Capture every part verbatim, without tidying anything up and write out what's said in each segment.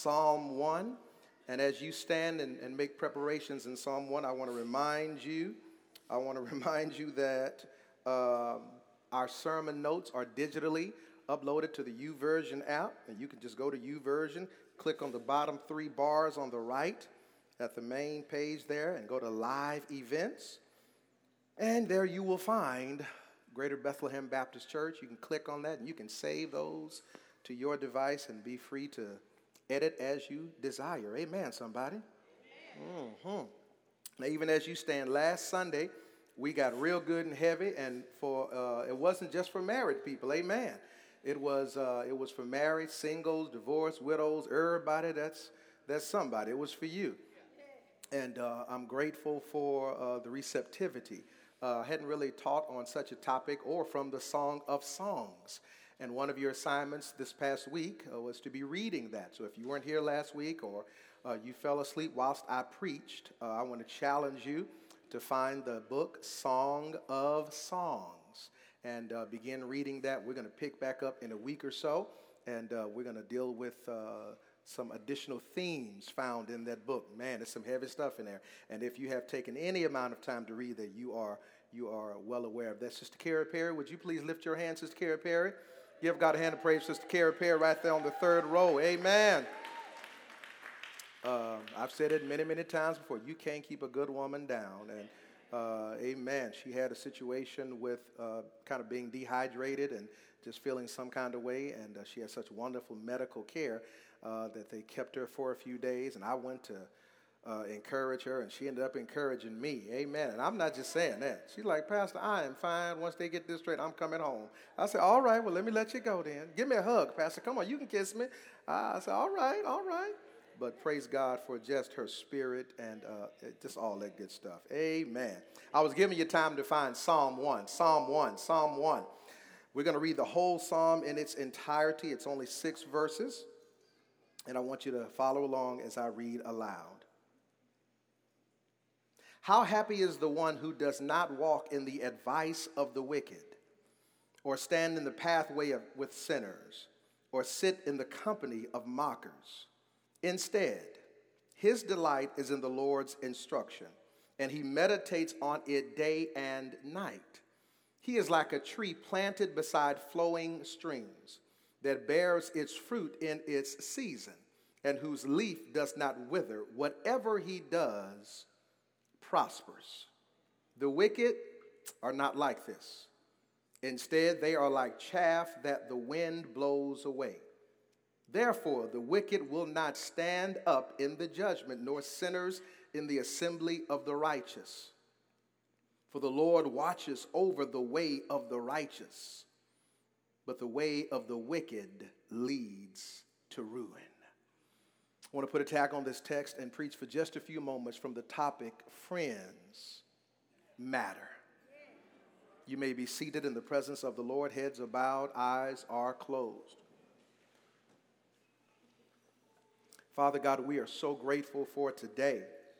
Psalm one. And as you stand and, and make preparations in Psalm one, I want to remind you, I want to remind you that um, our sermon notes are digitally uploaded to the YouVersion app. And you can just go to YouVersion, click on the bottom three bars on the right at the main page there, and go to Live Events. And there you will find Greater Bethlehem Baptist Church. You can click on that and you can save those to your device and be free to edit as you desire. Amen, somebody. Mm-hmm. Now, even as you stand, last Sunday, we got real good and heavy, and for uh, it wasn't just for married people. Amen. It was uh, it was for married, singles, divorced, widows, everybody. That's that's somebody. It was for you, and uh, I'm grateful for uh, the receptivity. I uh, hadn't really taught on such a topic or from the Song of Songs. And one of your assignments this past week uh, was to be reading that. So if you weren't here last week or uh, you fell asleep whilst I preached, uh, I want to challenge you to find the book Song of Songs and uh, begin reading that. We're going to pick back up in a week or so, and uh, we're going to deal with uh, some additional themes found in that book. Man, there's some heavy stuff in there. And if you have taken any amount of time to read that, you are you are well aware of that. Sister Kara Perry, would you please lift your hand, Sister Kara Perry? Give God a hand of praise, Sister Kara Perry, right there on the third row. Amen. Uh, I've said it many, many times before. You can't keep a good woman down. And uh, amen. She had a situation with uh, kind of being dehydrated and just feeling some kind of way. And uh, she had such wonderful medical care uh, that they kept her for a few days. And I went to uh, encourage her, and she ended up encouraging me. Amen. And I'm not just saying that. She's like, Pastor, I am fine. Once they get this straight, I'm coming home. I said, all right, well, let me let you go then. Give me a hug, Pastor. Come on, you can kiss me. I said, all right, all right. But praise God for just her spirit and uh, just all that good stuff. Amen. I was giving you time to find Psalm one, Psalm one, Psalm one. We're going to read the whole psalm in its entirety. It's only six verses. And I want you to follow along as I read aloud. How happy is the one who does not walk in the advice of the wicked, or stand in the pathway of, with sinners, or sit in the company of mockers. Instead, his delight is in the Lord's instruction, and he meditates on it day and night. He is like a tree planted beside flowing streams that bears its fruit in its season, and whose leaf does not wither. Whatever he does prospers. The wicked are not like this. Instead, they are like chaff that the wind blows away. Therefore, the wicked will not stand up in the judgment, nor sinners in the assembly of the righteous. For the Lord watches over the way of the righteous, but the way of the wicked leads to ruin. I want to put a tag on this text and preach for just a few moments from the topic, Friends Matter. You may be seated in the presence of the Lord. Heads are bowed, eyes are closed. Father God, we are so grateful for today.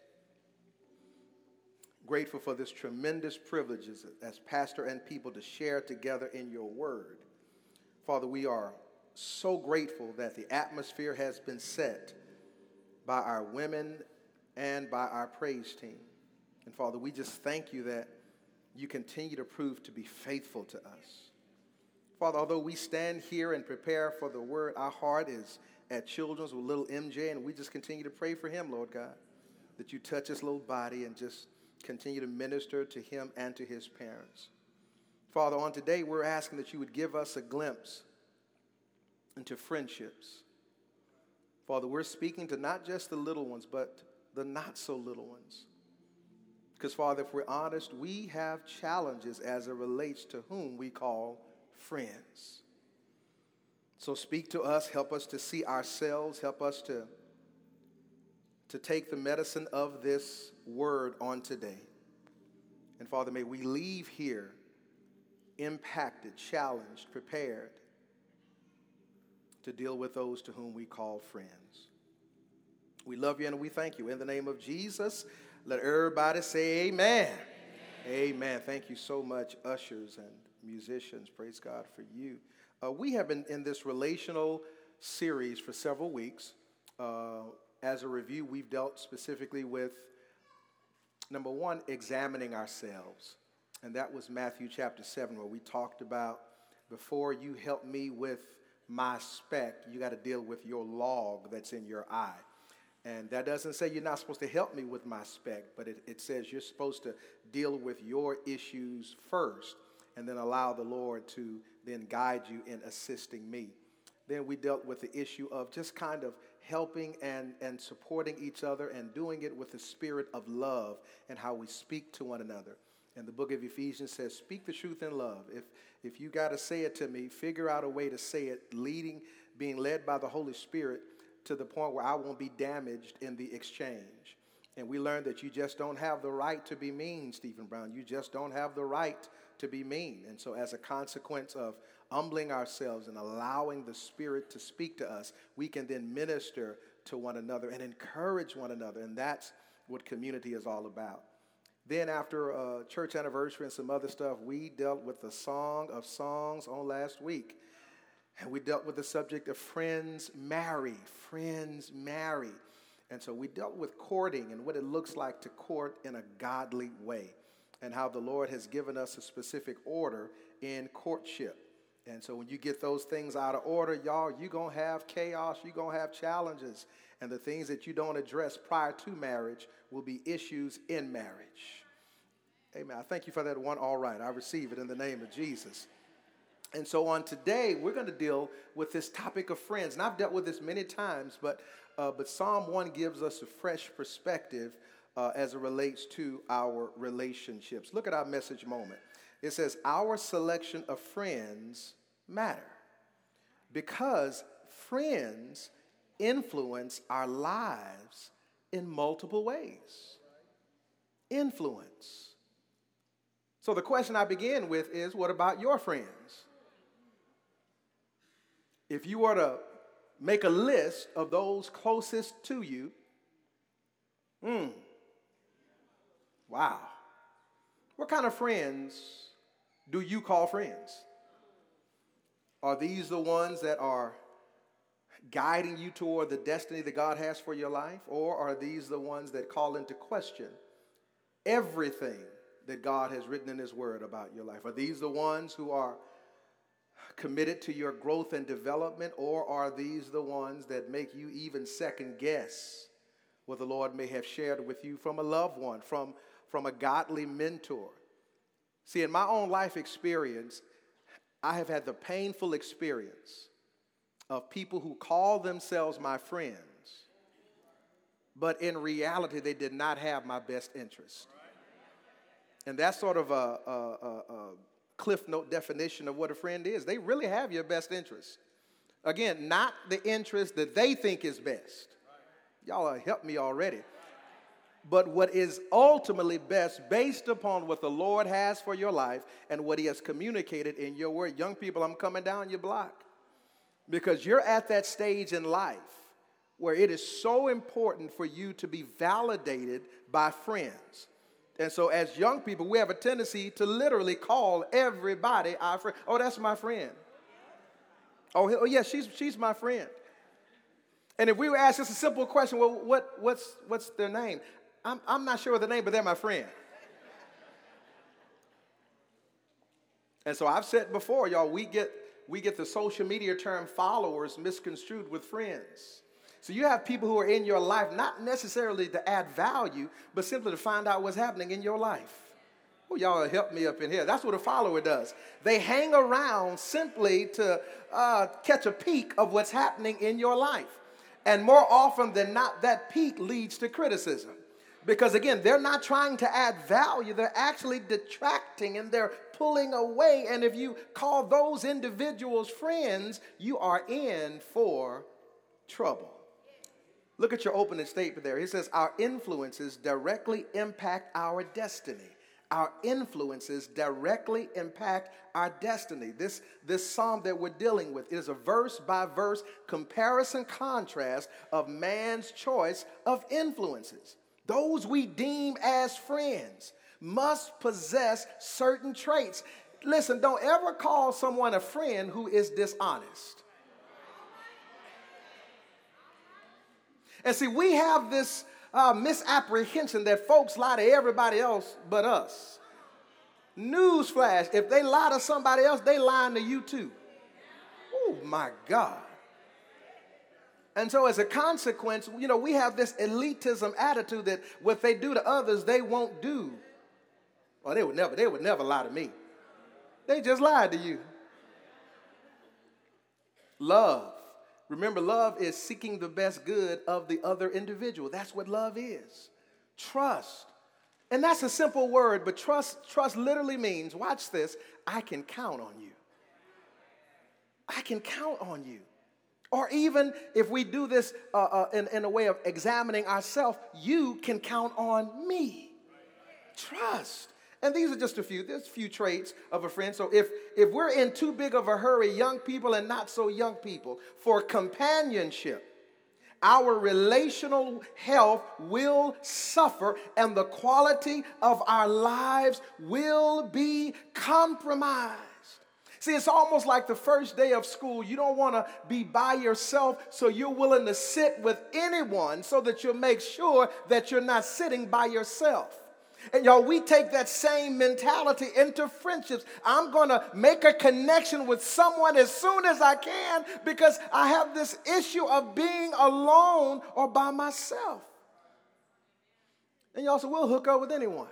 Grateful for this tremendous privilege as, as pastor and people to share together in your word. Father, we are so grateful that the atmosphere has been set by our women and by our praise team. And Father, we just thank you that you continue to prove to be faithful to us. Father, although we stand here and prepare for the word, our heart is at Children's with little M J, and we just continue to pray for him, Lord God, that you touch his little body and just continue to minister to him and to his parents. Father, on today, we're asking that you would give us a glimpse into friendships. Father, we're speaking to not just the little ones, but the not so little ones. Because, Father, if we're honest, we have challenges as it relates to whom we call friends. So speak to us, help us to see ourselves, help us to, to take the medicine of this word on today. And, Father, may we leave here impacted, challenged, prepared to deal with those to whom we call friends. We love you and we thank you. In the name of Jesus, let everybody say amen. Amen. Amen. Thank you so much, ushers and musicians. Praise God for you. Uh, we have been in this relational series for several weeks Uh, as a review, we've dealt specifically with, number one, examining ourselves. And that was Matthew chapter seven, where we talked about before you help me with my speck, you got to deal with your log that's in your eye. And that doesn't say you're not supposed to help me with my speck, but it, it says you're supposed to deal with your issues first and then allow the Lord to then guide you in assisting me. Then we dealt with the issue of just kind of helping and, and supporting each other and doing it with the spirit of love and how we speak to one another. And the book of Ephesians says, speak the truth in love. If, if you got to say it to me, figure out a way to say it, leading, being led by the Holy Spirit to the point where I won't be damaged in the exchange. And we learned that you just don't have the right to be mean, Stephen Brown. You just don't have the right to be mean. And so as a consequence of humbling ourselves and allowing the Spirit to speak to us, we can then minister to one another and encourage one another. And that's what community is all about. Then after a church anniversary and some other stuff, we dealt with the Song of Songs on last week. And we dealt with the subject of friends marry, friends marry. And so we dealt with courting and what it looks like to court in a godly way and how the Lord has given us a specific order in courtship. And so when you get those things out of order, y'all, you're going to have chaos, you're going to have challenges. And the things that you don't address prior to marriage will be issues in marriage. Amen. I thank you for that one. All right. I receive it in the name of Jesus. And so on today, we're going to deal with this topic of friends. And I've dealt with this many times, but uh, but Psalm one gives us a fresh perspective uh, as it relates to our relationships. Look at our message moment. It says, our selection of friends matter because friends influence our lives in multiple ways. Influence. So the question I begin with is, what about your friends? If you were to make a list of those closest to you, hmm, wow. What kind of friends do you call friends? Are these the ones that are guiding you toward the destiny that God has for your life? Or are these the ones that call into question everything that God has written in his word about your life? Are these the ones who are committed to your growth and development, or are these the ones that make you even second guess what the Lord may have shared with you from a loved one, from, from a godly mentor? See, in my own life experience, I have had the painful experience of people who call themselves my friends, but in reality, they did not have my best interest. And that's sort of a, a, a, a Cliff Note definition of what a friend is. They really have your best interest. Again, not the interest that they think is best. Y'all have helped me already. But what is ultimately best based upon what the Lord has for your life and what he has communicated in your word. Young people, I'm coming down your block because you're at that stage in life where it is so important for you to be validated by friends. And so as young people, we have a tendency to literally call everybody our friend. Oh, that's my friend. Oh, oh yeah, she's, she's my friend. And if we were asked just a simple question, well, what, what's, what's their name? I'm, I'm not sure of the name, but they're my friend. And so I've said before, y'all, we get, we get the social media term followers misconstrued with friends. So you have people who are in your life, not necessarily to add value, but simply to find out what's happening in your life. Oh, y'all help me up in here. That's what a follower does. They hang around simply to uh, catch a peek of what's happening in your life. And more often than not, that peek leads to criticism. Because again, they're not trying to add value. They're actually detracting and they're pulling away. And if you call those individuals friends, you are in for trouble. Look at your opening statement there. It says, our influences directly impact our destiny. Our influences directly impact our destiny. This, this psalm that we're dealing with is a verse-by-verse comparison contrast of man's choice of influences. Those we deem as friends must possess certain traits. Listen, don't ever call someone a friend who is dishonest. And see, we have this uh, misapprehension that folks lie to everybody else but us. Newsflash, if they lie to somebody else, they lying to you too. Oh, my God. And so as a consequence, you know, we have this elitism attitude that what they do to others, they won't do. Well, they would never, they would never lie to me. They just lied to you. Love. Remember, love is seeking the best good of the other individual. That's what love is. Trust. And that's a simple word, but trust, trust literally means, watch this, I can count on you. I can count on you. Or even if we do this uh, uh, in, in a way of examining ourselves, you can count on me. Trust. And these are just a few. There's a few traits of a friend. So if, if we're in too big of a hurry, young people and not so young people, for companionship, our relational health will suffer and the quality of our lives will be compromised. See, it's almost like the first day of school. You don't want to be by yourself, so you're willing to sit with anyone so that you'll make sure that you're not sitting by yourself. And y'all, we take that same mentality into friendships. I'm going to make a connection with someone as soon as I can because I have this issue of being alone or by myself. And y'all, so we'll hook up with anyone.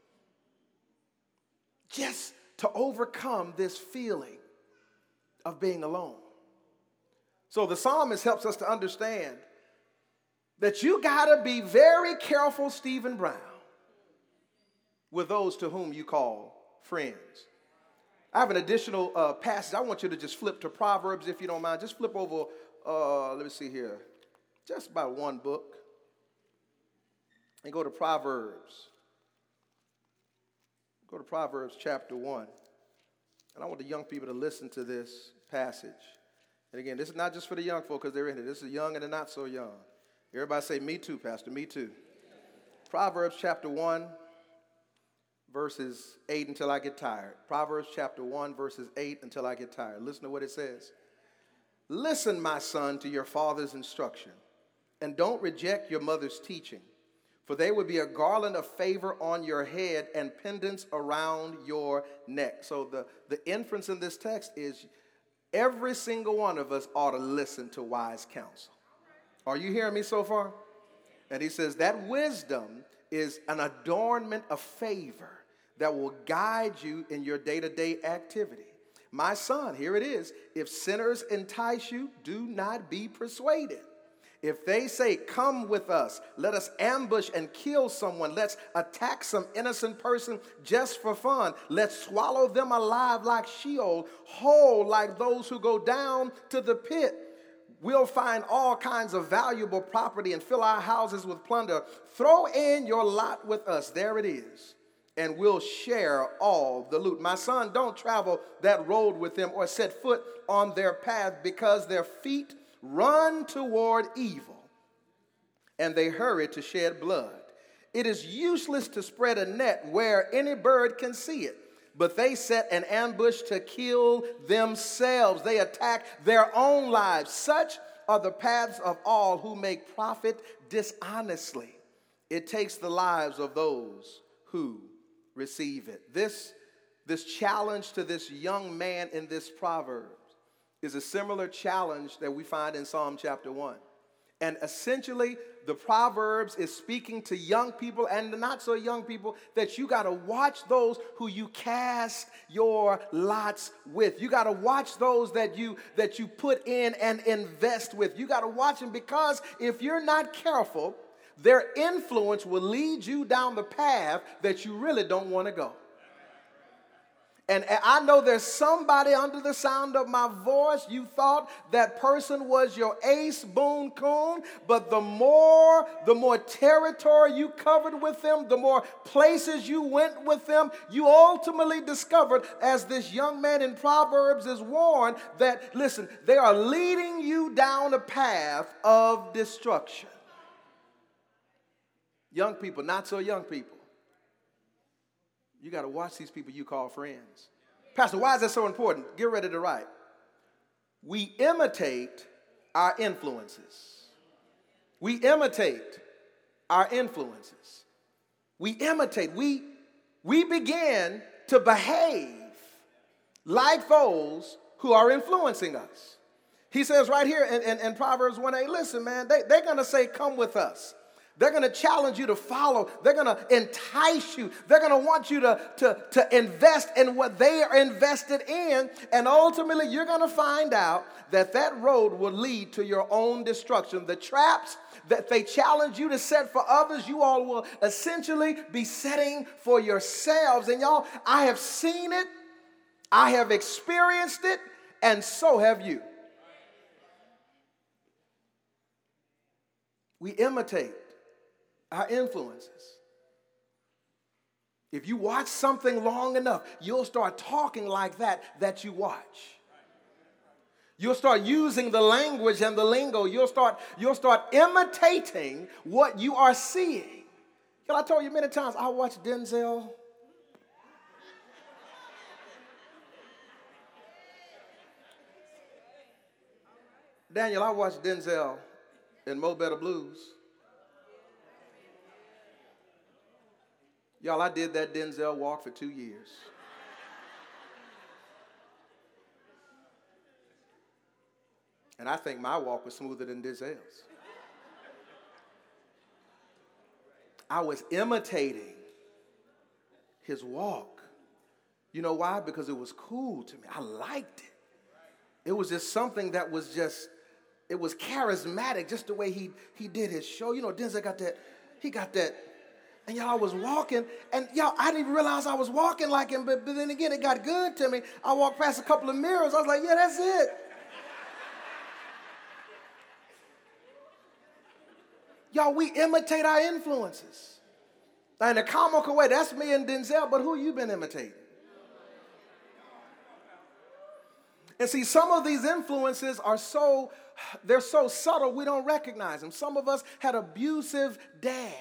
Just to overcome this feeling of being alone. So the psalmist helps us to understand that you got to be very careful, Stephen Brown, with those to whom you call friends. I have an additional uh, passage. I want you to just flip to Proverbs, if you don't mind. Just flip over, uh, let me see here, just about one book. And go to Proverbs. Go to Proverbs chapter one. And I want the young people to listen to this passage. And again, this is not just for the young folk because they're in it. This is young and the not so young. Everybody say, me too, Pastor, me too. Proverbs chapter one. Verses eight until I get tired. Proverbs chapter one, verses eight until I get tired. Listen to what it says. Listen, my son, to your father's instruction, and don't reject your mother's teaching, for they would be a garland of favor on your head and pendants around your neck. So the, the inference in this text is every single one of us ought to listen to wise counsel. Are you hearing me so far? And he says that wisdom is an adornment of favor that will guide you in your day-to-day activity. My son, here it is. If sinners entice you, do not be persuaded. If they say, come with us, let us ambush and kill someone, let's attack some innocent person just for fun, let's swallow them alive like Sheol, whole like those who go down to the pit. We'll find all kinds of valuable property and fill our houses with plunder. Throw in your lot with us. There it is. And we'll share all the loot. My son, don't travel that road with them or set foot on their path because their feet run toward evil and they hurry to shed blood. It is useless to spread a net where any bird can see it. But they set an ambush to kill themselves. They attack their own lives. Such are the paths of all who make profit dishonestly. It takes the lives of those who receive it. This, this challenge to this young man in this Proverbs is a similar challenge that we find in Psalm chapter one. And essentially, the Proverbs is speaking to young people and the not so young people that you got to watch those who you cast your lots with. You got to watch those that you that you put in and invest with. You got to watch them because if you're not careful, their influence will lead you down the path that you really don't want to go. And I know there's somebody under the sound of my voice. You thought that person was your ace Boone Coon, but the more, the more territory you covered with them, the more places you went with them, you ultimately discovered, as this young man in Proverbs is warned, that, listen, they are leading you down a path of destruction. Young people, not so young people. You got to watch these people you call friends. Pastor, why is that so important? Get ready to write. We imitate our influences. We imitate our influences. We imitate. We, we begin to behave like those who are influencing us. He says right here in, in, in Proverbs one eight, listen, man, they, they're going to say, come with us. They're going to challenge you to follow. They're going to entice you. They're going to want you to, to, to invest in what they are invested in. And ultimately, you're going to find out that that road will lead to your own destruction. The traps that they challenge you to set for others, you all will essentially be setting for yourselves. And y'all, I have seen it. I have experienced it. And so have you. We imitate our influences. If you watch something long enough, you'll start talking like that that you watch. You'll start using the language and the lingo. You'll start, you'll start imitating what you are seeing. You know, I told you many times, I watch Denzel. Daniel, I watched Denzel in Mo Better Blues. Y'all, I did that Denzel walk for two years. And I think my walk was smoother than Denzel's. I was imitating his walk. You know why? Because it was cool to me. I liked it. It was just something that was just, it was charismatic, just the way he, he did his show. You know, Denzel got that, he got that. And y'all, I was walking, and y'all, I didn't even realize I was walking like him, but, but then again, it got good to me. I walked past a couple of mirrors. I was like, yeah, that's it. Y'all, we imitate our influences. Now, in a comical way, that's me and Denzel, but who you been imitating? And see, some of these influences are so, they're so subtle, we don't recognize them. Some of us had abusive dads.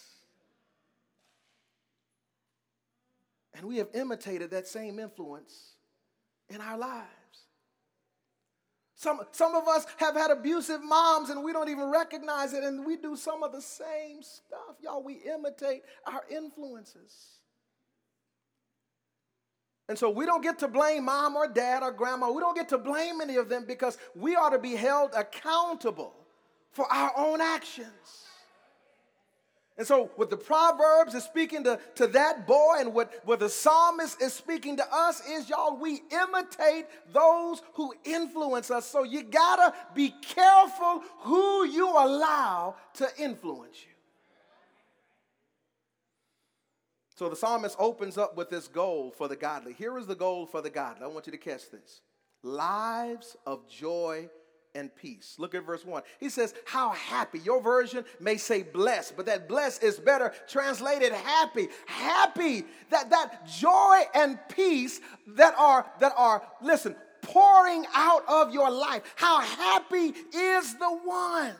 And we have imitated that same influence in our lives. Some, some of us have had abusive moms and we don't even recognize it, and we do some of the same stuff. Y'all, we imitate our influences. And so we don't get to blame mom or dad or grandma. We don't get to blame any of them because we ought to be held accountable for our own actions. And so what the Proverbs is speaking to, to that boy, and what, what the psalmist is speaking to us is, y'all, we imitate those who influence us. So you gotta be careful who you allow to influence you. So the psalmist opens up with this goal for the godly. Here is the goal for the godly. I want you to catch this. Lives of joy and peace. Look at verse one. He says, how happy. Your version may say blessed, but that blessed is better translated happy. Happy. That, that joy and peace that are, that are, listen, pouring out of your life. How happy is the one.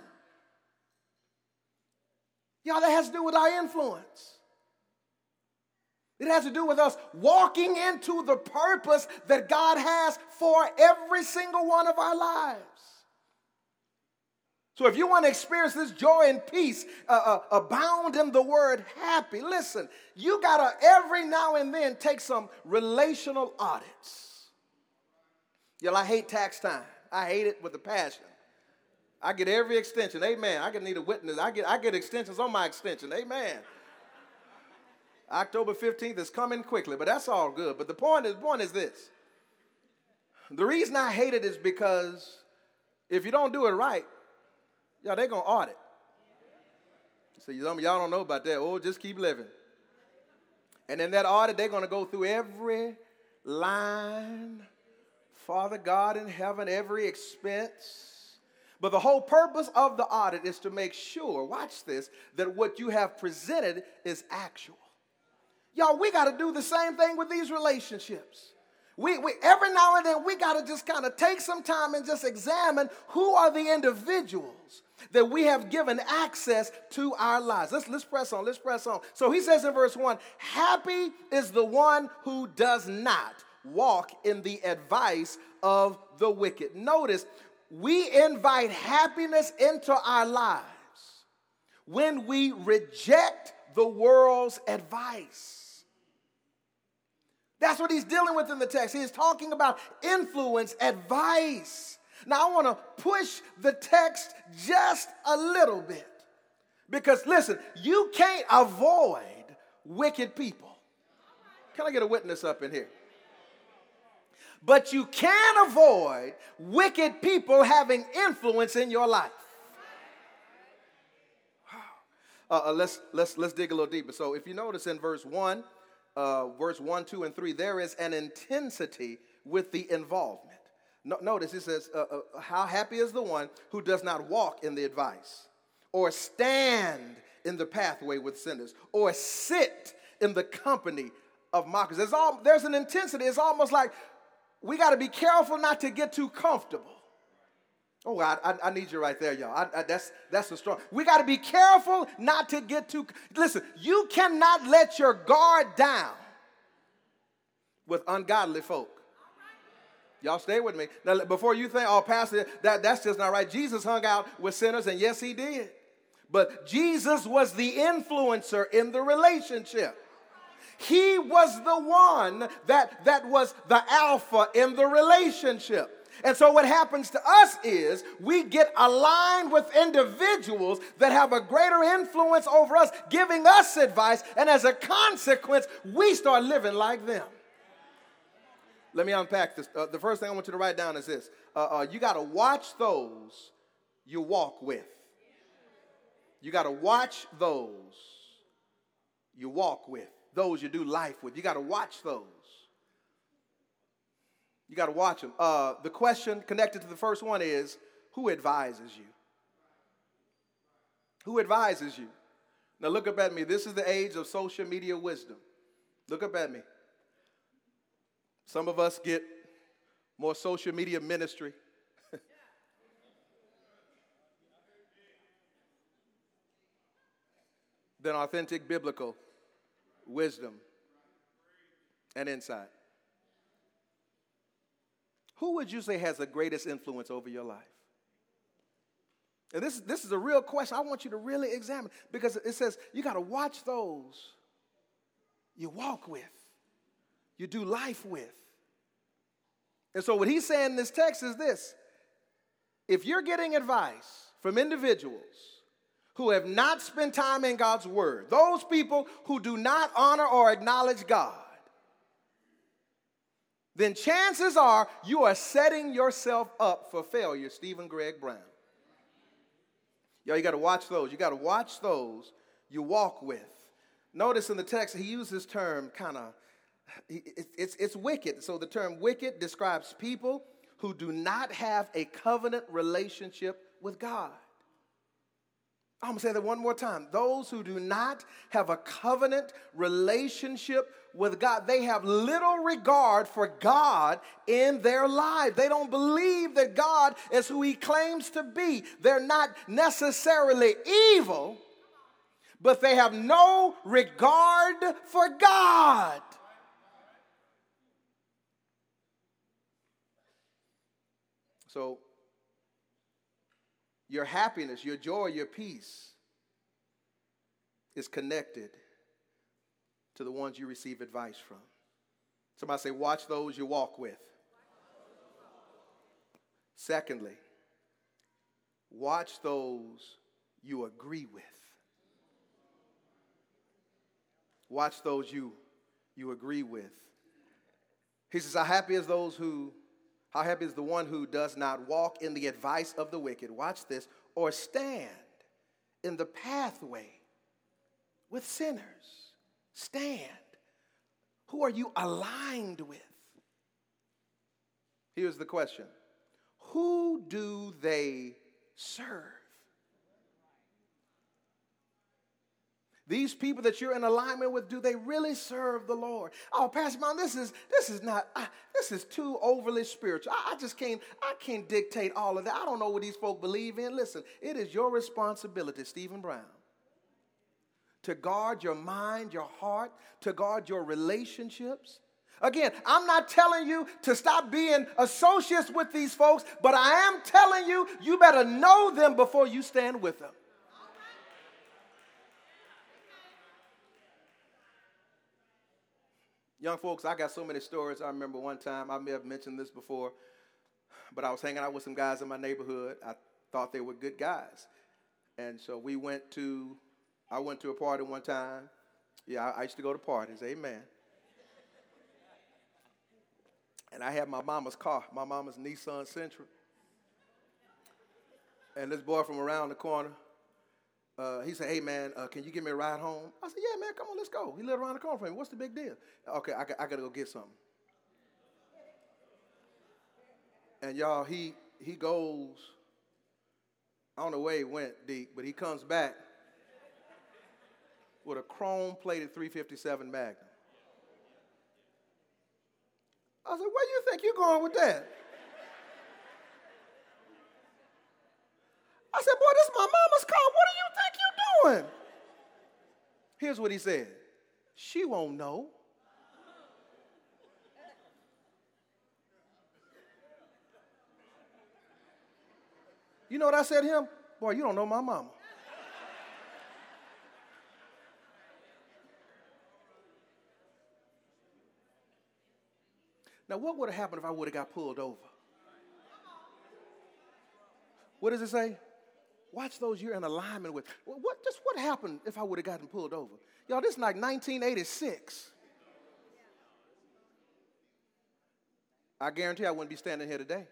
Y'all, that has to do with our influence. It has to do with us walking into the purpose that God has for every single one of our lives. So if you want to experience this joy and peace, uh, uh, abound in the word happy, listen, you got to every now and then take some relational audits. Y'all, I hate tax time. I hate it with a passion. I get every extension. Amen. I can need a witness. I get, I get extensions on my extension. Amen. October fifteenth is coming quickly, but that's all good. But the point is, the point is this. The reason I hate it is because if you don't do it right, y'all, they're going to audit. So some of y'all don't know about that. Oh, just keep living. And in that audit, they're going to go through every line, Father God in heaven, every expense. But the whole purpose of the audit is to make sure, watch this, that what you have presented is actual. Y'all, we got to do the same thing with these relationships. We, we every now and then we got to just kind of take some time and just examine who are the individuals that we have given access to our lives. Let's, let's press on. Let's press on. So he says in verse one, happy is the one who does not walk in the advice of the wicked. Notice, we invite happiness into our lives when we reject the world's advice. That's what he's dealing with in the text. He is talking about influence, advice. Now, I want to push the text just a little bit. Because, listen, you can't avoid wicked people. Can I get a witness up in here? But you can avoid wicked people having influence in your life. Uh, uh, let's, let's, let's dig a little deeper. So if you notice in verse one, uh, verse one, two, and three, there is an intensity with the involvement. No, notice it says, uh, uh, how happy is the one who does not walk in the advice, or stand in the pathway with sinners, or sit in the company of mockers. There's, all, there's an intensity. It's almost like we got to be careful not to get too comfortable. Oh, I, I, I need you right there, y'all. I, I, that's that's the strong. We got to be careful not to get too. Listen, you cannot let your guard down with ungodly folk. Y'all stay with me. Now, before you think, oh, Pastor, that, that's just not right. Jesus hung out with sinners, and yes, he did. But Jesus was the influencer in the relationship. He was the one that, that was the alpha in the relationship. And so what happens to us is we get aligned with individuals that have a greater influence over us, giving us advice, and as a consequence, we start living like them. Let me unpack this. Uh, the first thing I want you to write down is this. Uh, uh, you got to watch those you walk with. You got to watch those you walk with, those you do life with. You got to watch those. You got to watch them. Uh, the question connected to the first one is, who advises you? Who advises you? Now look up at me. This is the age of social media wisdom. Look up at me. Some of us get more social media ministry than authentic biblical wisdom and insight. Who would you say has the greatest influence over your life? And this, this is a real question I want you to really examine, because it says you got to watch those you walk with, you do life with. And so what he's saying in this text is this. If you're getting advice from individuals who have not spent time in God's word, those people who do not honor or acknowledge God, then chances are you are setting yourself up for failure, Stephen Greg Brown. Yo, you got to watch those. You got to watch those you walk with. Notice in the text, he uses this term kind of, it's, it's wicked. So the term wicked describes people who do not have a covenant relationship with God. I'm going to say that one more time. Those who do not have a covenant relationship with God, they have little regard for God in their life. They don't believe that God is who he claims to be. They're not necessarily evil, but they have no regard for God. So, your happiness, your joy, your peace is connected to the ones you receive advice from. Somebody say, watch those you walk with. Secondly, watch those you agree with. Watch those you, you agree with. He says, how happy is those who How happy is the one who does not walk in the advice of the wicked, watch this, or stand in the pathway with sinners. Stand. Who are you aligned with? Here's the question. Who do they serve? These people that you're in alignment with, do they really serve the Lord? Oh, Pastor Mom, this is this is not uh, this is too overly spiritual. I, I just can't I can't dictate all of that. I don't know what these folk believe in. Listen, it is your responsibility, Stephen Brown, to guard your mind, your heart, to guard your relationships. Again, I'm not telling you to stop being associates with these folks, but I am telling you, you better know them before you stand with them. Young folks, I got so many stories. I remember one time, I may have mentioned this before, but I was hanging out with some guys in my neighborhood. I thought they were good guys. And so we went to, I went to a party one time. Yeah, I, I used to go to parties, amen. And I had my mama's car, my mama's Nissan Sentra. And this boy from around the corner, uh, he said, hey, man, uh, can you give me a ride home? I said, yeah, man, come on, let's go. He lived around the corner from me. What's the big deal? Okay, I, I got to go get something. And, y'all, he he goes, I don't know where he went, Deke, but he comes back with a chrome-plated three fifty-seven Magnum. I said, where do you think you're going with that? I said, boy, this is my mama's car. What do you think you're doing? Here's what he said. She won't know. You know what I said to him? Boy, you don't know my mama. Now, what would have happened if I would have got pulled over? What does it say? Watch those you're in alignment with. What, just what happened if I would have gotten pulled over? Y'all, this is like nineteen eighty-six. I guarantee I wouldn't be standing here today.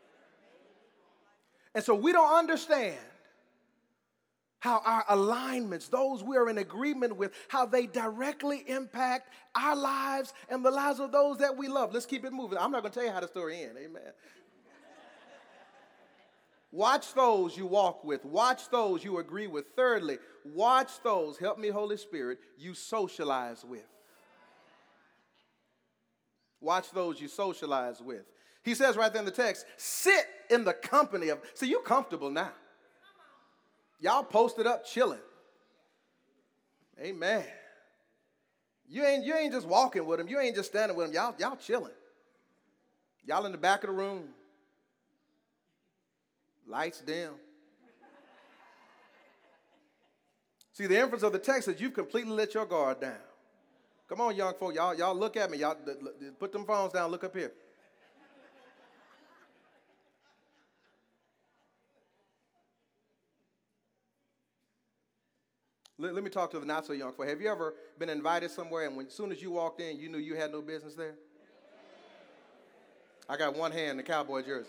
And so we don't understand how our alignments, those we are in agreement with, how they directly impact our lives and the lives of those that we love. Let's keep it moving. I'm not going to tell you how the story ends. Amen. Watch those you walk with. Watch those you agree with. Thirdly, watch those, help me, Holy Spirit, you socialize with. Watch those you socialize with. He says right there in the text, sit in the company of, see, you're comfortable now. Y'all posted up chilling. Amen. You ain't, you ain't just walking with them. You ain't just standing with them. Y'all, y'all chilling. Y'all in the back of the room. Lights dim. See, the inference of the text is you've completely let your guard down. Come on, young folk. Y'all, y'all look at me. Y'all put them phones down. Look up here. Let, let me talk to the not so young folk. Have you ever been invited somewhere and when, as soon as you walked in, you knew you had no business there? I got one hand in the cowboy jersey.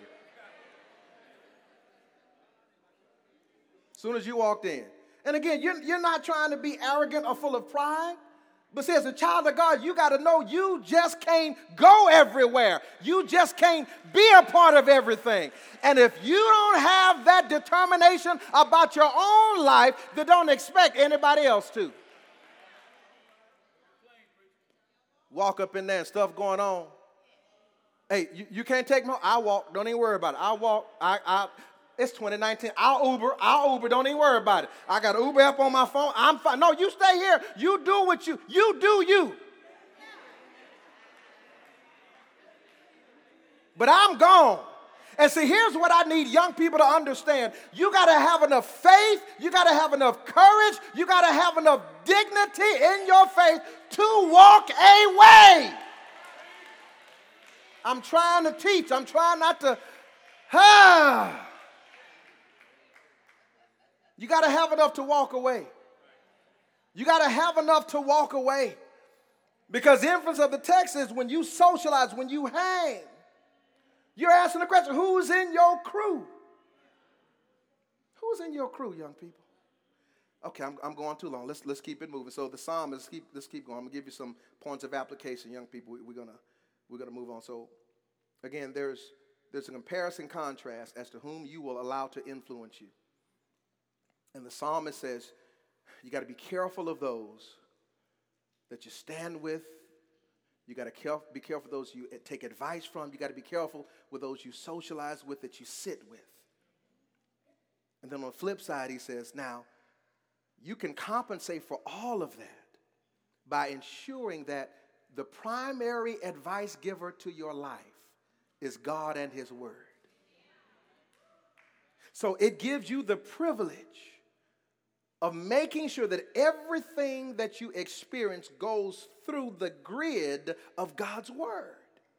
As soon as you walked in. And again, you're, you're not trying to be arrogant or full of pride. But see, as a child of God, you got to know you just can't go everywhere. You just can't be a part of everything. And if you don't have that determination about your own life, then don't expect anybody else to. Walk up in there and stuff going on. Hey, you, you can't take me home. I walk. Don't even worry about it. I walk. I, I, it's twenty nineteen. I'll Uber. I'll Uber. Don't even worry about it. I got an Uber app on my phone. I'm fine. No, you stay here. You do what you, you do you. But I'm gone. And see, here's what I need young people to understand. You got to have enough faith. You got to have enough courage. You got to have enough dignity in your faith to walk away. I'm trying to teach. I'm trying not to. Ah. You got to have enough to walk away. You got to have enough to walk away. Because the inference of the text is when you socialize, when you hang, you're asking the question, who's in your crew? Who's in your crew, young people? Okay, I'm, I'm going too long. Let's, let's keep it moving. So the psalm is, keep, let's keep going. I'm going to give you some points of application, young people. We, we're going to we're gonna move on. So again, there's, there's a comparison contrast as to whom you will allow to influence you. And the psalmist says, you got to be careful of those that you stand with. You got to care, be careful of those you take advice from. You got to be careful with those you socialize with, that you sit with. And then on the flip side, he says, now, you can compensate for all of that by ensuring that the primary advice giver to your life is God and his word. So it gives you the privilege of making sure that everything that you experience goes through the grid of God's word.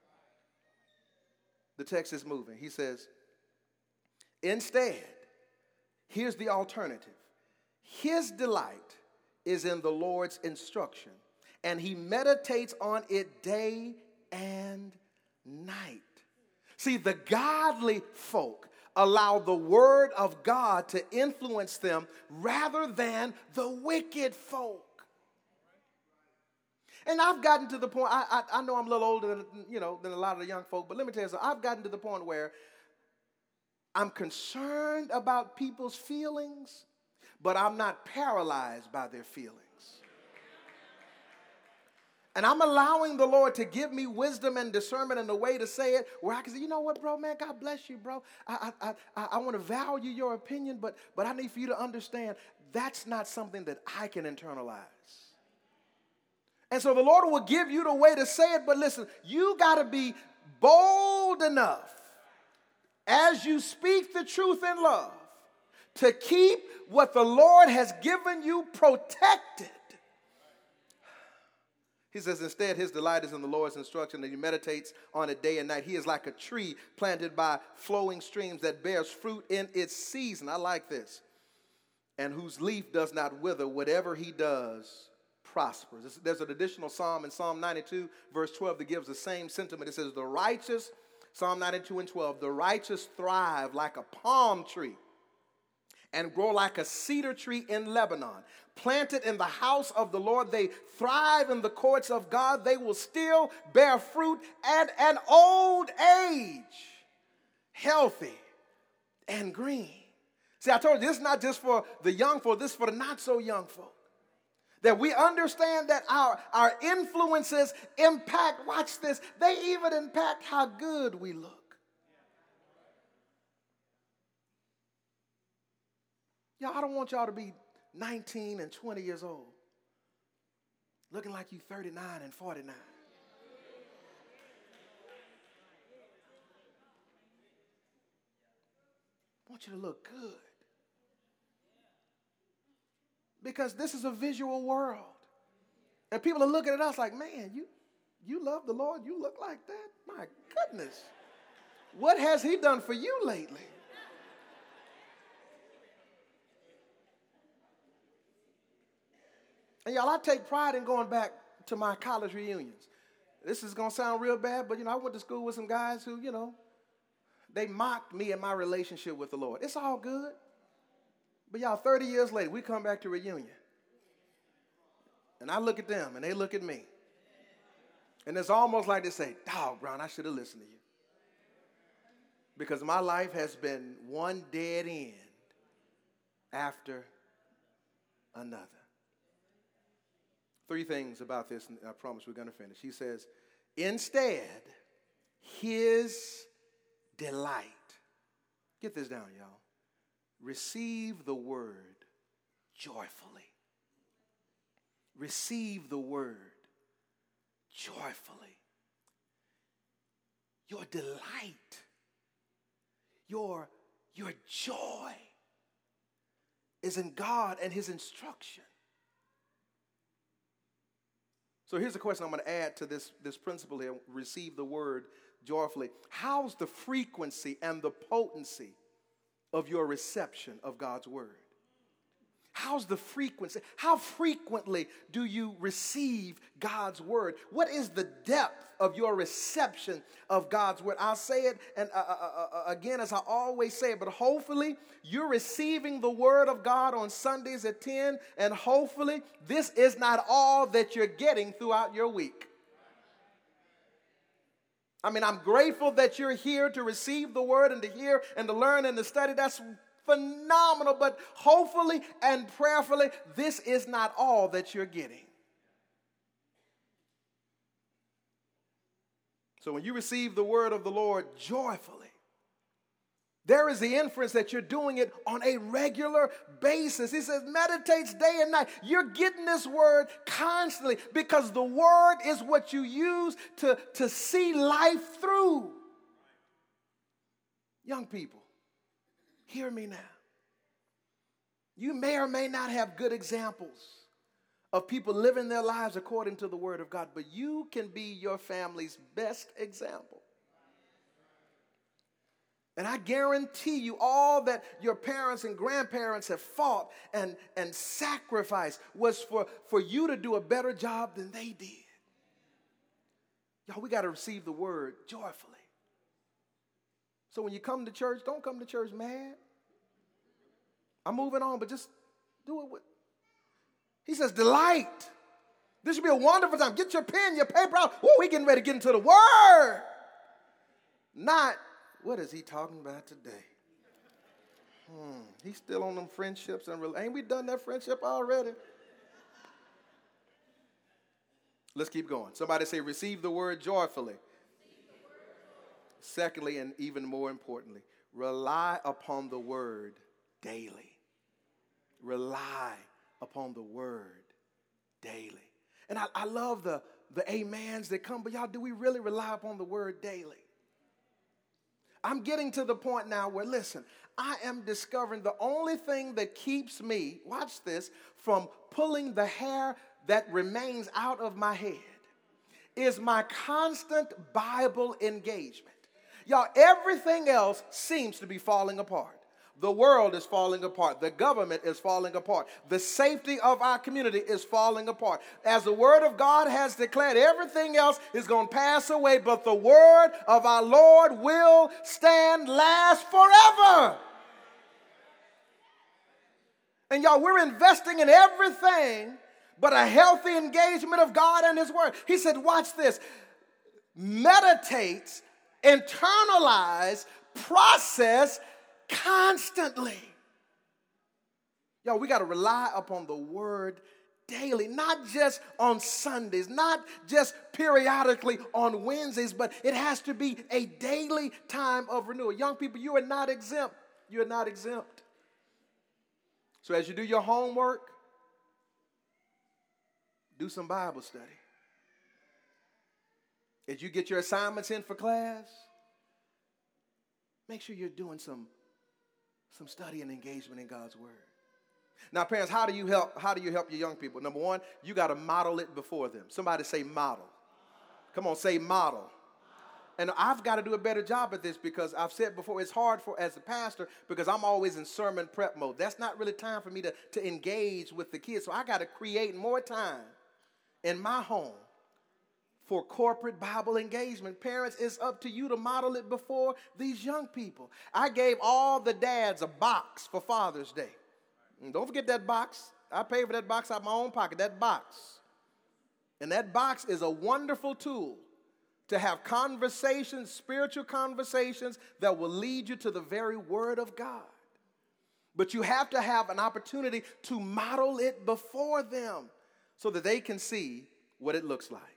The text is moving. He says, instead, here's the alternative. His delight is in the Lord's instruction, and he meditates on it day and night. See, the godly folk allow the word of God to influence them rather than the wicked folk. And I've gotten to the point, I, I, I know I'm a little older than, you know, than a lot of the young folk, but let me tell you something. I've gotten to the point where I'm concerned about people's feelings, but I'm not paralyzed by their feelings. And I'm allowing the Lord to give me wisdom and discernment and a way to say it where I can say, you know what, bro, man, God bless you, bro. I I I, I want to value your opinion, but, but I need for you to understand that's not something that I can internalize. And so the Lord will give you the way to say it, but listen, you got to be bold enough as you speak the truth in love to keep what the Lord has given you protected. He says, instead, his delight is in the Lord's instruction, and he meditates on it day and night. He is like a tree planted by flowing streams that bears fruit in its season. I like this. And whose leaf does not wither. Whatever he does prospers. There's an additional psalm in Psalm ninety-two, verse twelve, that gives the same sentiment. It says, the righteous, Psalm ninety-two and twelve, the righteous thrive like a palm tree and grow like a cedar tree in Lebanon. Planted in the house of the Lord, they thrive in the courts of God. They will still bear fruit at an old age, healthy and green. See, I told you, this is not just for the young folk, this is for the not so young folk. That we understand that our, our influences impact, watch this, they even impact how good we look. Y'all, I don't want y'all to be nineteen and twenty years old looking like you thirty-nine and forty-nine. I want you to look good. Because this is a visual world. And people are looking at us like, man, you, you love the Lord, you look like that? My goodness. What has he done for you lately? And y'all, I take pride in going back to my college reunions. This is going to sound real bad, but, you know, I went to school with some guys who, you know, they mocked me and my relationship with the Lord. It's all good. But y'all, thirty years later, we come back to reunion. And I look at them, and they look at me. And it's almost like they say, dog, Brown, I should have listened to you. Because my life has been one dead end after another. Three things about this, and I promise we're going to finish. He says, instead, his delight. Get this down, y'all. Receive the word joyfully. Receive the word joyfully. Your delight, your, your joy is in God and his instruction. So here's a question I'm going to add to this, this principle here. Receive the word joyfully. How's the frequency and the potency of your reception of God's word? How's the frequency? How frequently do you receive God's word? What is the depth of your reception of God's word? I'll say it and uh, uh, uh, again, as I always say it, but hopefully you're receiving the word of God on Sundays at ten, and hopefully this is not all that you're getting throughout your week. I mean, I'm grateful that you're here to receive the word and to hear and to learn and to study. That's phenomenal, but hopefully and prayerfully, this is not all that you're getting. So when you receive the word of the Lord joyfully, there is the inference that you're doing it on a regular basis. He says, meditates day and night. You're getting this word constantly because the word is what you use to, to see life through. Young people, hear me now. You may or may not have good examples of people living their lives according to the word of God, but you can be your family's best example. And I guarantee you all that your parents and grandparents have fought and, and sacrificed was for, for you to do a better job than they did. Y'all, we got to receive the word joyfully. So when you come to church, don't come to church mad. I'm moving on, but just do it with. He says, delight. This should be a wonderful time. Get your pen, your paper out. Woo, we getting ready to get into the word. Not, what is he talking about today? Hmm, he's still on them friendships. and Ain't we done that friendship already? Let's keep going. Somebody say, receive the word joyfully. Secondly, and even more importantly, rely upon the word daily. Rely upon the word daily. And I, I love the, the amens that come, but y'all, do we really rely upon the word daily? I'm getting to the point now where, listen, I am discovering the only thing that keeps me, watch this, from pulling the hair that remains out of my head is my constant Bible engagement. Y'all, everything else seems to be falling apart. The world is falling apart. The government is falling apart. The safety of our community is falling apart. As the word of God has declared, everything else is going to pass away, but the word of our Lord will stand, last forever. And y'all, we're investing in everything but a healthy engagement of God and his word. He said, watch this. Meditate, internalize, process constantly. Y'all, we got to rely upon the word daily, not just on Sundays, not just periodically on Wednesdays, but it has to be a daily time of renewal. Young people, you are not exempt. You are not exempt. So as you do your homework, do some Bible study. As you get your assignments in for class, make sure you're doing some, some study and engagement in God's word. Now, parents, how do you help? How do you help your young people? Number one, you got to model it before them. Somebody say model. Come on, say model. And I've got to do a better job at this because I've said before, it's hard for as a pastor because I'm always in sermon prep mode. That's not really time for me to, to engage with the kids. So I got to create more time in my home for corporate Bible engagement. Parents, it's up to you to model it before these young people. I gave all the dads a box for Father's Day. And don't forget that box. I paid for that box out of my own pocket, that box. And that box is a wonderful tool to have conversations, spiritual conversations that will lead you to the very word of God. But you have to have an opportunity to model it before them so that they can see what it looks like.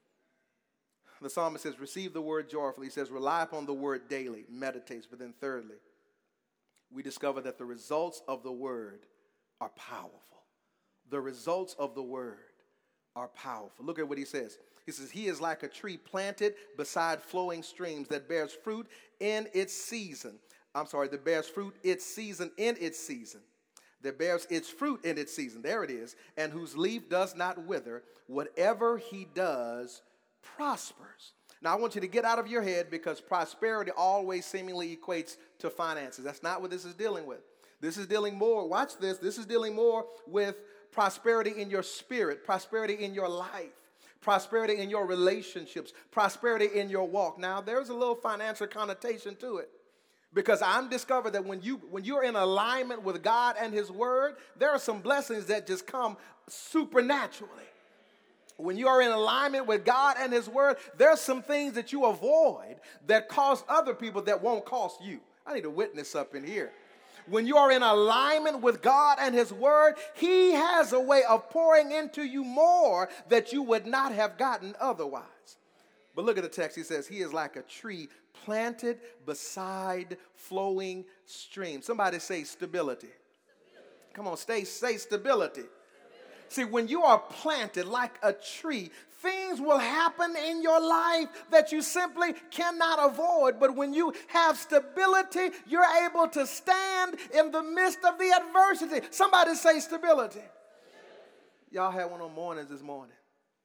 The psalmist says, receive the word joyfully. He says, rely upon the word daily, meditates. But then thirdly, we discover that the results of the word are powerful. The results of the word are powerful. Look at what he says. He says, he is like a tree planted beside flowing streams that bears fruit in its season. I'm sorry, that bears fruit its season in its season. That bears its fruit in its season. There it is. And whose leaf does not wither. Whatever he does prospers. Now, I want you to get out of your head because prosperity always seemingly equates to finances. That's not what this is dealing with. This is dealing more, watch this, this is dealing more with prosperity in your spirit, prosperity in your life, prosperity in your relationships, prosperity in your walk. Now, there's a little financial connotation to it because I'm discovered that when, you, when you're in alignment with God and his word, there are some blessings that just come supernaturally. When you are in alignment with God and his word, there's some things that you avoid that cost other people that won't cost you. I need a witness up in here. When you are in alignment with God and his word, he has a way of pouring into you more that you would not have gotten otherwise. But look at the text. He says, he is like a tree planted beside flowing streams. Somebody say stability. Stability. Come on, stay, say stability. See, when you are planted like a tree, things will happen in your life that you simply cannot avoid. But when you have stability, you're able to stand in the midst of the adversity. Somebody say stability. Y'all had one of them mornings this morning.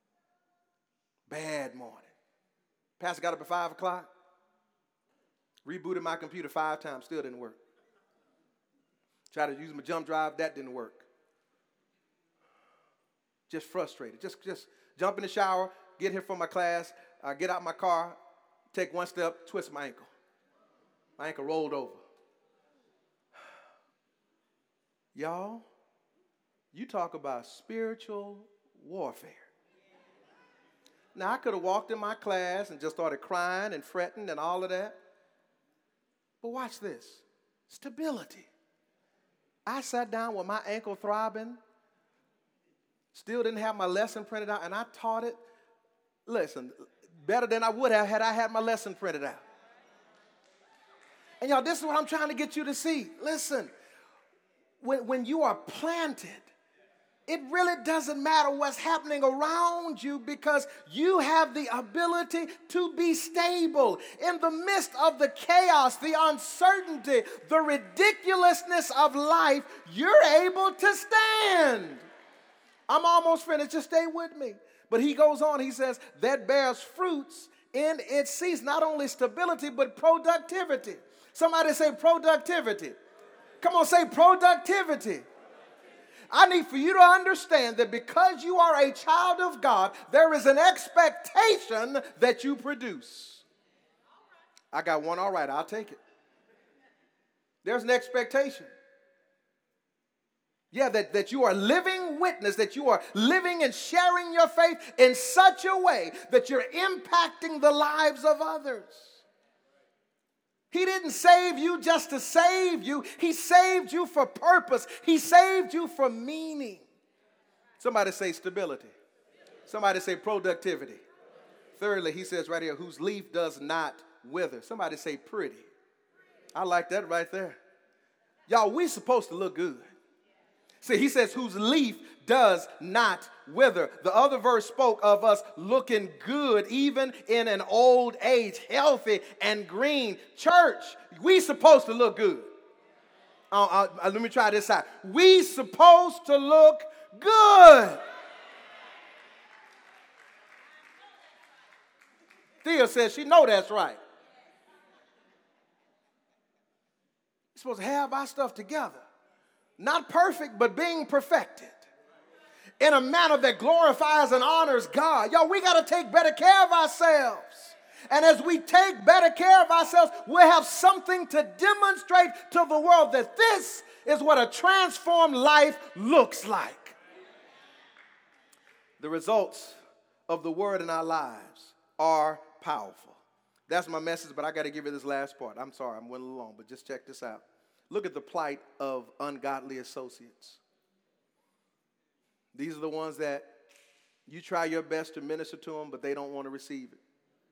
Bad morning. Pastor got up at five o'clock. Rebooted my computer five times. Still didn't work. Tried to use my jump drive. That didn't work. Just frustrated. Just, just jump in the shower, get here for my class, uh, get out my car, take one step, twist my ankle. My ankle rolled over. Y'all, you talk about spiritual warfare. Now, I could have walked in my class and just started crying and fretting and all of that. But watch this. Stability. I sat down with my ankle throbbing, still didn't have my lesson printed out, and I taught it, listen, better than I would have had I had my lesson printed out. And y'all, this is what I'm trying to get you to see. Listen, when, when you are planted, it really doesn't matter what's happening around you because you have the ability to be stable. In the midst of the chaos, the uncertainty, the ridiculousness of life, you're able to stand. I'm almost finished. Just stay with me. But he goes on. He says, that bears fruits in its season. Not only stability, but productivity. Somebody say productivity. Come on, say productivity. I need for you to understand that because you are a child of God, there is an expectation that you produce. I got one, all right, I'll take it. There's an expectation. Yeah, that, that you are living witness, that you are living and sharing your faith in such a way that you're impacting the lives of others. He didn't save you just to save you. He saved you for purpose. He saved you for meaning. Somebody say stability. Somebody say productivity. Thirdly, he says right here, whose leaf does not wither. Somebody say pretty. I like that right there. Y'all, we supposed to look good. See, he says whose leaf does not wither. The other verse spoke of us looking good even in an old age, healthy and green. Church, we supposed to look good. Uh, uh, let me try this out. We supposed to look good. Thea says she know that's right. We're supposed to have our stuff together. Not perfect, but being perfected in a manner that glorifies and honors God. Yo, we got to take better care of ourselves. And as we take better care of ourselves, we'll have something to demonstrate to the world that this is what a transformed life looks like. The results of the word in our lives are powerful. That's my message, but I got to give you this last part. I'm sorry, I'm running along, but just check this out. Look at the plight of ungodly associates. These are the ones that you try your best to minister to them, but they don't want to receive it.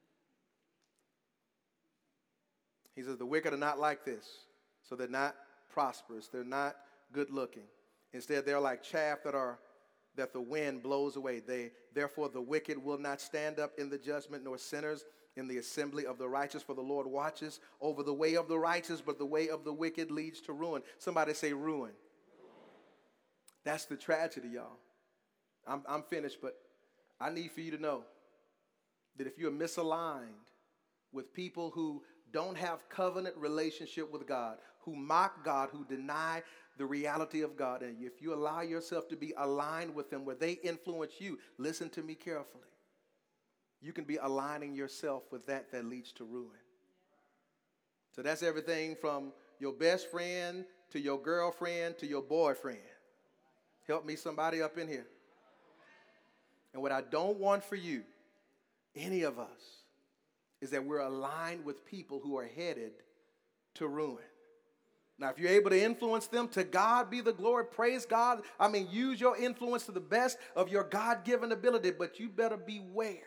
He says the wicked are not like this. So they're not prosperous. They're not good looking. Instead, they're like chaff that are that the wind blows away. They, therefore, the wicked will not stand up in the judgment, nor sinners in the assembly of the righteous, for the Lord watches over the way of the righteous, but the way of the wicked leads to ruin. Somebody say ruin. That's the tragedy, y'all. I'm, I'm finished, but I need for you to know that if you're misaligned with people who don't have covenant relationship with God, who mock God, who deny the reality of God, and if you allow yourself to be aligned with them where they influence you, listen to me carefully. You can be aligning yourself with that that leads to ruin. So that's everything from your best friend to your girlfriend to your boyfriend. Help me somebody up in here. And what I don't want for you, any of us, is that we're aligned with people who are headed to ruin. Now, if you're able to influence them, to God be the glory. Praise God. I mean, use your influence to the best of your God-given ability, but you better beware.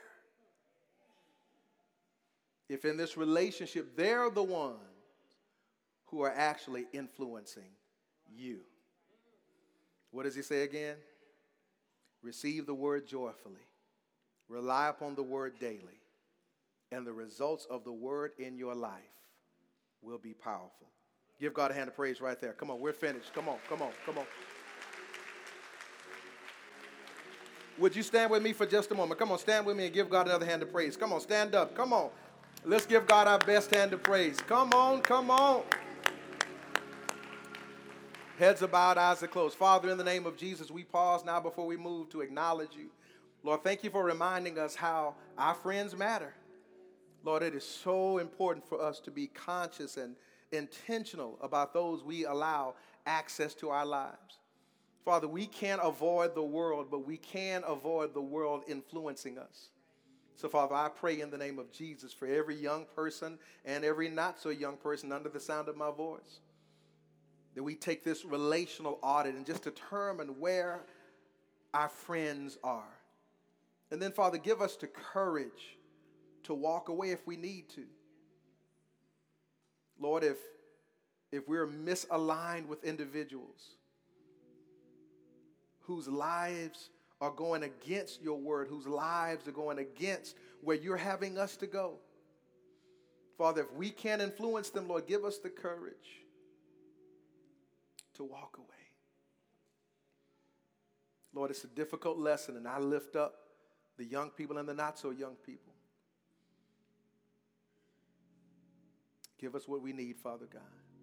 If in this relationship, they're the ones who are actually influencing you. What does he say again? receive the word joyfully, rely upon the word daily, and the results of the word in your life will be powerful. Give God a hand of praise right there. Come on, we're finished. Come on, come on, come on. Would you stand with me for just a moment? Come on, stand with me and give God another hand of praise. Come on, stand up. Come on. Let's give God our best hand of praise. Come on, come on. Heads are bowed, eyes are closed. Father, in the name of Jesus, we pause now before we move to acknowledge you. Lord, thank you for reminding us how our friends matter. Lord, it is so important for us to be conscious and intentional about those we allow access to our lives. Father, we can't avoid the world, but we can avoid the world influencing us. So, Father, I pray in the name of Jesus for every young person and every not so young person under the sound of my voice, that we take this relational audit and just determine where our friends are. And then, Father, give us the courage to walk away if we need to. Lord, if, if we're misaligned with individuals whose lives are going against your word, whose lives are going against where you're having us to go. Father, if we can't influence them, Lord, give us the courage to walk away. Lord, it's a difficult lesson, and I lift up the young people and the not so young people. Give us what we need, Father God,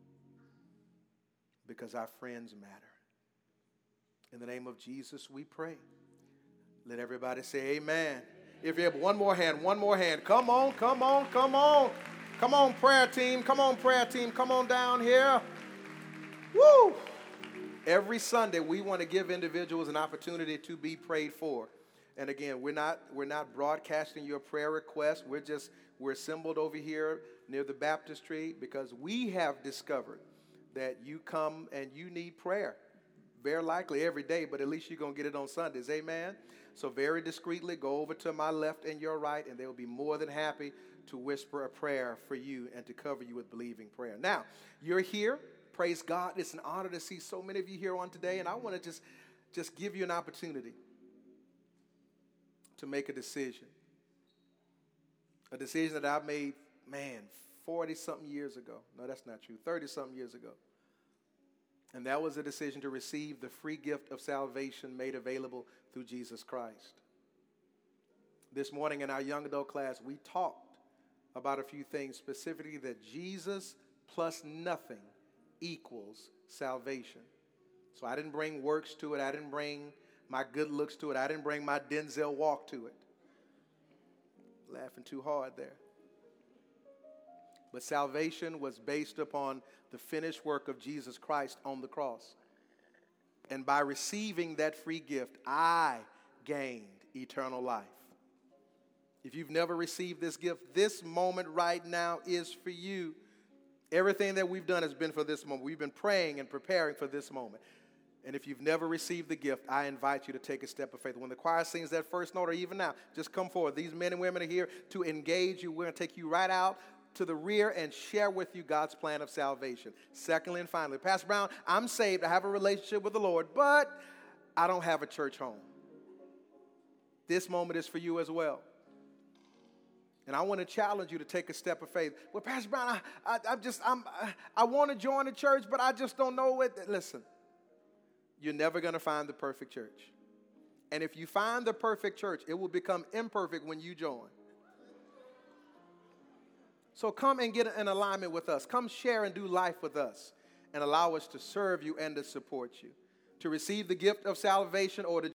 because our friends matter. In the name of Jesus, we pray. Let everybody say amen. If you have one more hand, one more hand. Come on, come on, come on. Come on, prayer team. Come on, prayer team. Come on down here. Woo! Every Sunday, we want to give individuals an opportunity to be prayed for. And again, we're not we're not broadcasting your prayer requests. We're just we're assembled over here near the baptistry because we have discovered that you come and you need prayer. Very likely every day, but at least you're going to get it on Sundays. Amen? So very discreetly, go over to my left and your right, and they will be more than happy to whisper a prayer for you and to cover you with believing prayer. Now, you're here. Praise God. It's an honor to see so many of you here on today, and I want to just, just give you an opportunity to make a decision. A decision that I made, man, forty-something years ago. No, that's not true. thirty-something years ago. And that was a decision to receive the free gift of salvation made available through Jesus Christ. This morning in our young adult class, we talked about a few things, specifically that Jesus plus nothing equals salvation. So I didn't bring works to it. I didn't bring my good looks to it. I didn't bring my Denzel walk to it. Laughing too hard there. But salvation was based upon the finished work of Jesus Christ on the cross. And by receiving that free gift, I gained eternal life. If you've never received this gift, this moment right now is for you. Everything that we've done has been for this moment. We've been praying and preparing for this moment. And if you've never received the gift, I invite you to take a step of faith. When the choir sings that first note, or even now, just come forward. These men and women are here to engage you. We're going to take you right out to the rear and share with you God's plan of salvation. Secondly and finally, Pastor Brown, I'm saved. I have a relationship with the Lord, but I don't have a church home. This moment is for you as well. And I want to challenge you to take a step of faith. Well, Pastor Brown, I, I, I just, I'm, I, I want to join the church, but I just don't know it. Listen, you're never going to find the perfect church. And if you find the perfect church, it will become imperfect when you join. So come and get in alignment with us. Come share and do life with us and allow us to serve you and to support you. To receive the gift of salvation or to